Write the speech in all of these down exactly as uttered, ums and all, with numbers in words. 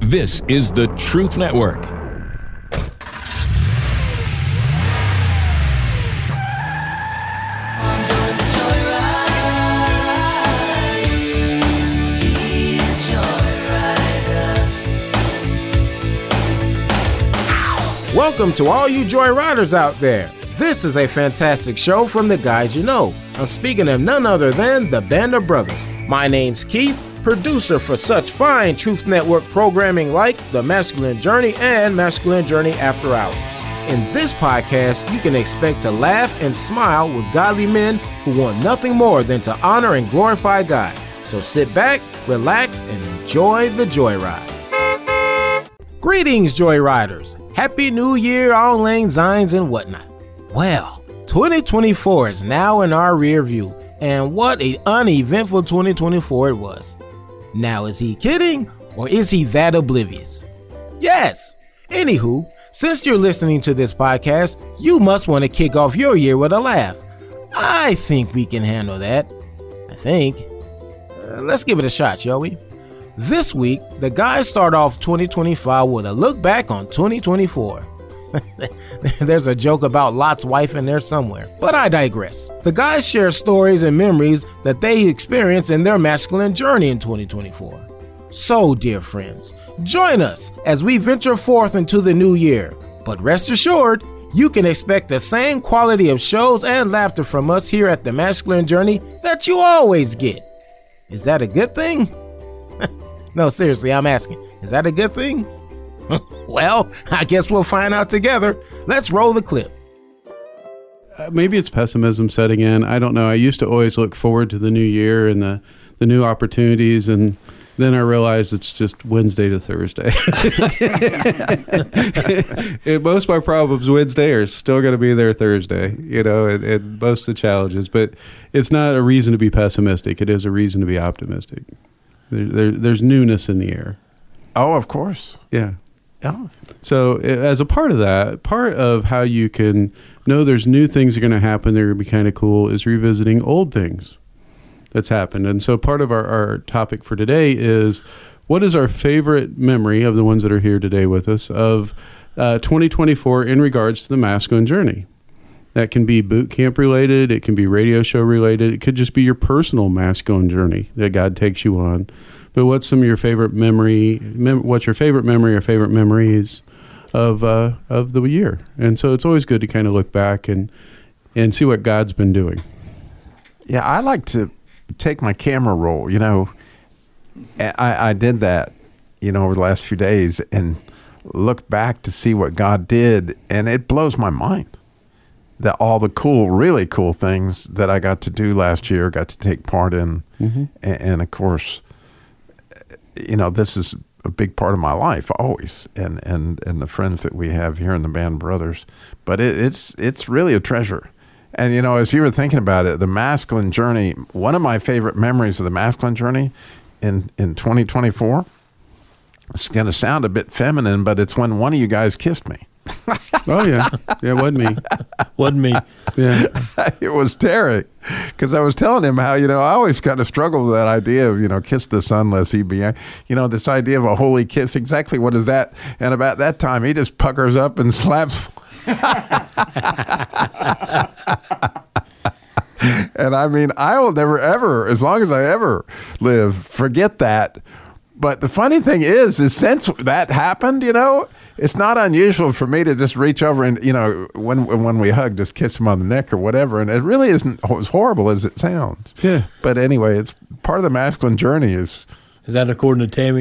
This is the Truth Network. Welcome to all you Joyriders out there. This is a fantastic show from the guys you know. I'm speaking of none other than the Band of Brothers. My name's Keith, producer for such fine Truth Network programming like The Masculine Journey and Masculine Journey After Hours. In this podcast, you can expect to laugh and smile with godly men who want nothing more than to honor and glorify God. So sit back, relax, and enjoy the joyride. Greetings, Joyriders. Happy New Year, all lang synes and whatnot. Well, twenty twenty-four is now in our rear view, and what an uneventful twenty twenty-four it was. Now, is he kidding, or is he that oblivious? Yes. Anywho, since you're listening to this podcast, you must want to kick off your year with a laugh. I think we can handle that. I think. Uh, let's give it a shot, shall we? This week, the guys start off twenty twenty-five with a look back on twenty twenty-four. There's a joke about Lot's wife in there somewhere, but I digress. The guys share stories and memories that they experienced in their masculine journey in twenty twenty-four. So, dear friends, join us as we venture forth into the new year. But rest assured, you can expect the same quality of shows and laughter from us here at the Masculine Journey that you always get. Is that a good thing? No, seriously, I'm asking, is that a good thing? Well, I guess we'll find out together. Let's roll the clip. Uh, maybe it's pessimism setting in. I don't know. I used to always look forward to the new year and the, the new opportunities, and then I realized it's just Wednesday to Thursday. And most of my problems Wednesday are still going to be there Thursday, you know, and, and most of the challenges. But it's not a reason to be pessimistic. It is a reason to be optimistic. There, there, there's newness in the air. Oh, of course. Yeah. Yeah. So as a part of that, part of how you can know there's new things are going to happen that are going to be kind of cool is revisiting old things that's happened. And so part of our, our topic for today is, what is our favorite memory of the ones that are here today with us of uh, twenty twenty-four in regards to the masculine journey? That can be boot camp related. It can be radio show related. It could just be your personal masculine journey that God takes you on. But what's some of your favorite memory? Mem- what's your favorite memory or favorite memories of uh, of the year? And so it's always good to kind of look back and and see what God's been doing. Yeah, I like to take my camera roll. You know, I, I did that, you know, over the last few days and look back to see what God did, and it blows my mind. That all the cool, really cool things that I got to do last year, got to take part in. Mm-hmm. And, and of course, you know, this is a big part of my life always, and, and, and the friends that we have here in the Band of Brothers. But it, it's it's really a treasure. And, you know, as you were thinking about it, the masculine journey, one of my favorite memories of the masculine journey in, in twenty twenty-four, it's going to sound a bit feminine, but it's when one of you guys kissed me. Oh, yeah. Yeah, it wasn't me. Wasn't me. Yeah. It was Terry, because I was telling him how, you know, I always kind of struggled with that idea of, you know, kiss the son lest he be, you know, this idea of a holy kiss. Exactly what is that? And about that time, he just puckers up and slaps. And I mean, I will never, ever, as long as I ever live, forget that. But the funny thing is, is since that happened, you know, it's not unusual for me to just reach over and, you know, when when we hug, just kiss him on the neck or whatever. And it really isn't as horrible as it sounds. Yeah. But anyway, it's part of the masculine journey is. Is that according to Tammy?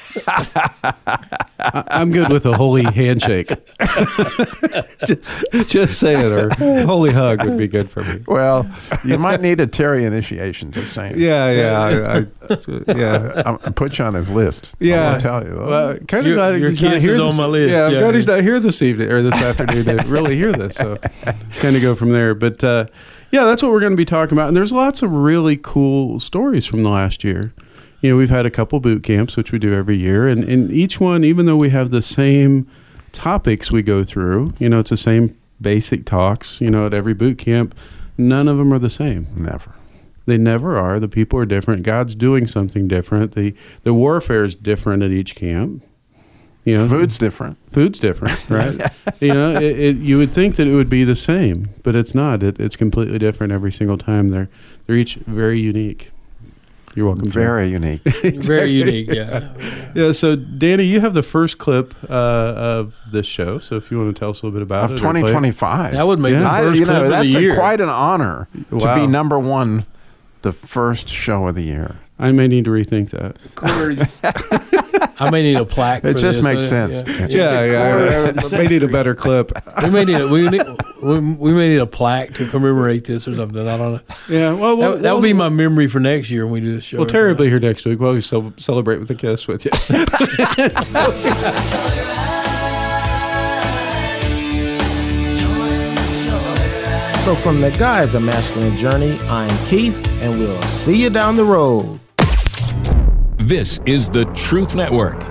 I'm good with a holy handshake. just, just saying, or holy hug would be good for me. Well, you might need a Terry initiation. Just saying. Yeah, yeah, I, I, yeah. I'm, I'll put you on his list. Yeah, I'll tell you. Well, kind your, of glad your he's not kiss here is this, on my list. Yeah, I'm yeah. glad he's not here this evening or this afternoon to really hear this. So, kind of go from there. But uh, yeah, that's what we're going to be talking about. And there's lots of really cool stories from the last year. You know, we've had a couple boot camps, which we do every year, and in each one, even though we have the same topics we go through, you know, it's the same basic talks, you know, at every boot camp, none of them are the same. Never. They never are. The people are different. God's doing something different. The the warfare is different at each camp. You know, Food's different. Food's different, right? you know, it, it, you would think that it would be the same, but it's not. It, it's completely different every single time. They're they're each very unique. You're welcome. Very unique. Very unique, yeah. Yeah. So, Danny, you have the first clip uh, of this show. So, if you want to tell us a little bit about Of it, or play it. twenty twenty-five. That would make Yeah. the I, first you know, clip of that's the a, year. quite an honor to Wow. be number one, the first show of the year. I may need to rethink that. I may need a plaque. It for just this. makes Uh, sense. Yeah. Yeah, yeah. I may need a better clip. We may need a, we, need, we, we may need a plaque to commemorate this or something. I don't know. Yeah. Well, we'll That, that would be my memory for next year when we do this show. Well, Terry will be here next week. We'll ce- celebrate with a kiss with you. So from the Guides, A Masculine Journey, I'm Keith, and we'll see you down the road. This is the Truth Network.